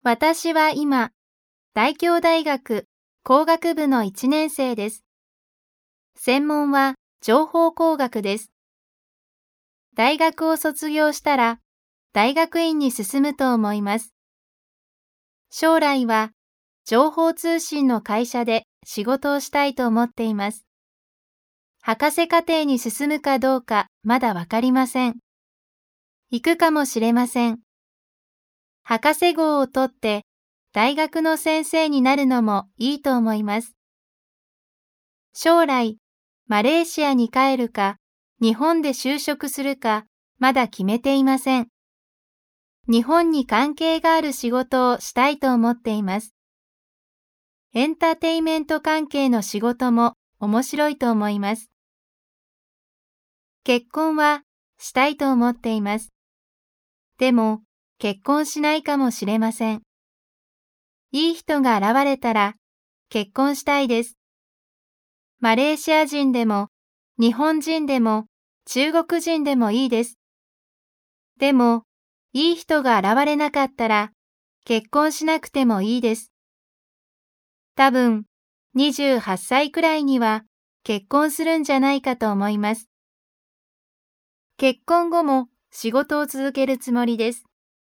私は今、大京大学工学部の1年生です。専門は情報工学です。大学を卒業したら、大学院に進むと思います。将来は、情報通信の会社で仕事をしたいと思っています。博士課程に進むかどうかまだわかりません。行くかもしれません。博士号を取って大学の先生になるのもいいと思います。将来、マレーシアに帰るか、日本で就職するか、まだ決めていません。日本に関係がある仕事をしたいと思っています。エンターテイメント関係の仕事も面白いと思います。結婚はしたいと思っています。でも、結婚しないかもしれません。いい人が現れたら結婚したいです。マレーシア人でも、日本人でも、中国人でもいいです。でも、いい人が現れなかったら結婚しなくてもいいです。多分、28歳くらいには結婚するんじゃないかと思います。結婚後も仕事を続けるつもりです。